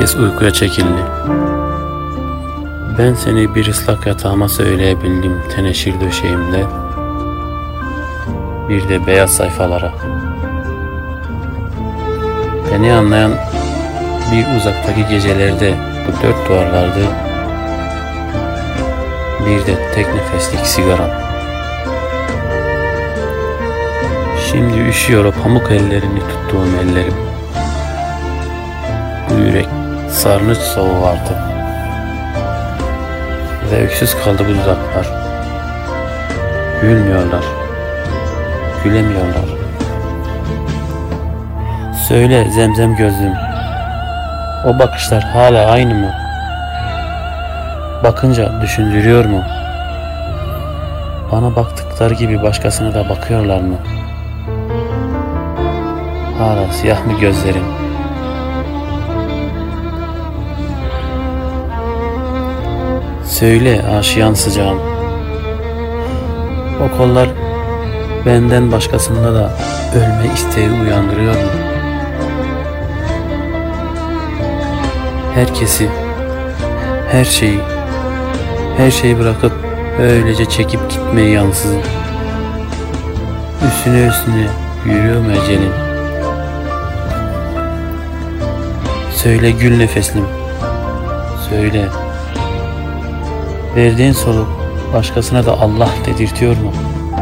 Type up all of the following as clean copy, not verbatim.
Herkes uykuya çekildi. Ben seni bir ıslak yatağıma söyleyebildim teneşir döşeğimde, bir de beyaz sayfalara. Beni anlayan bir uzaktaki gecelerde bu dört duvarlardı, bir de tek nefeslik sigaram. Şimdi üşüyor o pamuk ellerini tuttuğum ellerim. Bu yürek sarnıç soğuğu artık ve öksüz kaldı bu dudaklar. Gülmüyorlar, gülemiyorlar. Söyle zemzem gözlüm, o bakışlar hala aynı mı? Bakınca düşündürüyor mu? Bana baktıkları gibi başkasına da bakıyorlar mı? Hala siyah mı gözlerin? Söyle aşiyan sıcağım, o kollar benden başkasında da ölme isteği uyandırıyor mu? Herkesi, her şeyi bırakıp öylece çekip gitmeyi yansızın. Üstüne yürüyor mu ecelin? Söyle gül nefeslim, söyle. Verdiğin soluk başkasına da Allah dedirtiyor mu?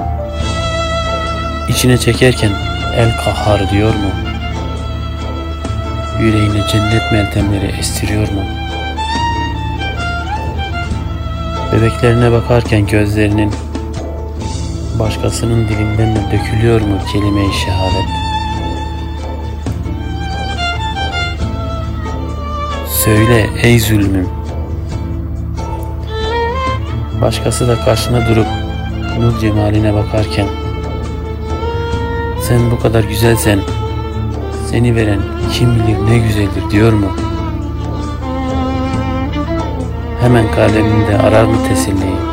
İçine çekerken el kahhar diyor mu? Yüreğine cennet meltemleri estiriyor mu? Bebeklerine bakarken gözlerinin başkasının dilinden de dökülüyor mu kelime-i şehadet? Söyle ey zulmüm, başkası da karşına durup nur cemaline bakarken sen bu kadar güzelsen seni veren kim bilir ne güzeldir diyor mu? Hemen kalbimde arar mı teselliyi?